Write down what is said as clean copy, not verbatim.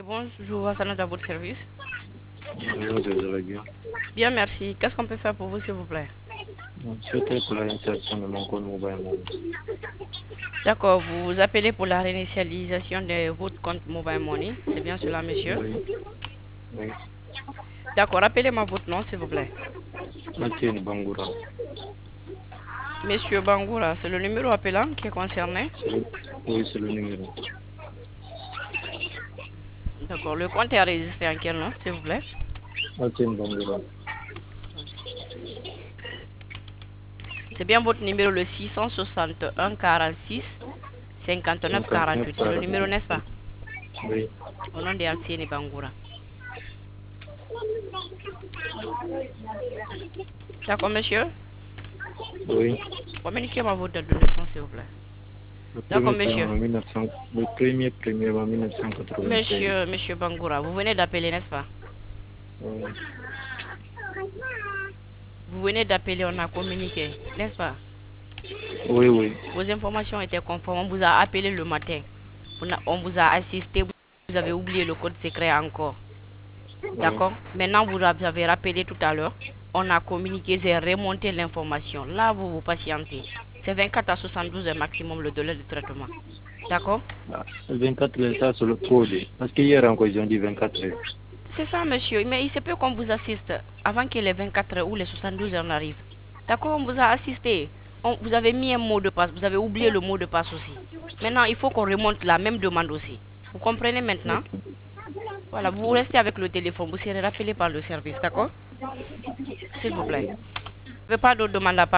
Bonjour, Hassan, à votre service. Bonjour, désolé bien. Bien, merci. Qu'est-ce qu'on peut faire pour vous, s'il vous plaît? C'était pour l'insertion de mon compte mobile money. D'accord, vous appelez pour la réinitialisation de votre compte Mobile Money. C'est bien cela, monsieur? Oui, oui. D'accord, rappelez-moi votre nom, s'il vous plaît. Mathieu Bangoura. Monsieur Bangoura, c'est le numéro appelant qui est concerné. Oui, c'est le numéro. D'accord, le compte est enregistré en quel nom, s'il vous plaît? Mathieu Bangoura. C'est bien votre numéro, le 661 46 59 59 48. C'est le numéro, 48. n'est-ce pas? Oui, Au nom de Alciene Bangoura. D'accord, monsieur? oui. Communiquez-moi votre date de naissance, s'il vous plaît. Le D'accord, premier monsieur. premier 1900, le premier 1996. Monsieur Bangoura, vous venez d'appeler, n'est-ce pas? Oui, Vous venez d'appeler, on a communiqué, n'est-ce pas? oui, oui. Vos informations étaient conformes, on vous a appelé le matin. On vous a assisté, vous avez oublié le code secret encore. Oui. D'accord? Maintenant, vous avez rappelé tout à l'heure, on a communiqué, j'ai remonté l'information. Là, vous vous patientez. C'est 24 à 72 heures maximum le délai de traitement. D'accord? Ah, 24 heures, ça c'est le code. Parce qu'hier encore, ils ont dit 24 heures. C'est ça, monsieur. Mais il se peut qu'on vous assiste avant que les 24 heures ou les 72 heures n'arrivent. D'accord, on vous a assisté. Vous avez mis un mot de passe. Vous avez oublié le mot de passe aussi. Maintenant, il faut qu'on remonte la même demande aussi. Vous comprenez maintenant? Ok. Voilà, vous restez avec le téléphone. Vous serez rappelé par le service, d'accord? S'il vous plaît. Je ne veux pas d'autres demandes à part.